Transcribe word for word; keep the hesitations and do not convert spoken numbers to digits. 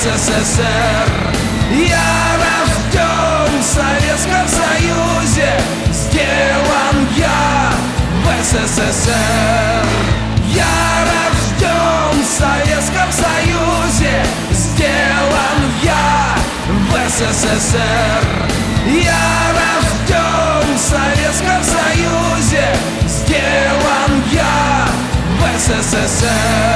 СССР. Я рожден в Советском Союзе, сделан я в СССР. Я рожден в Советском Союзе, сделан я в СССР. Я рожден в Советском Союзе, сделан я в СССР.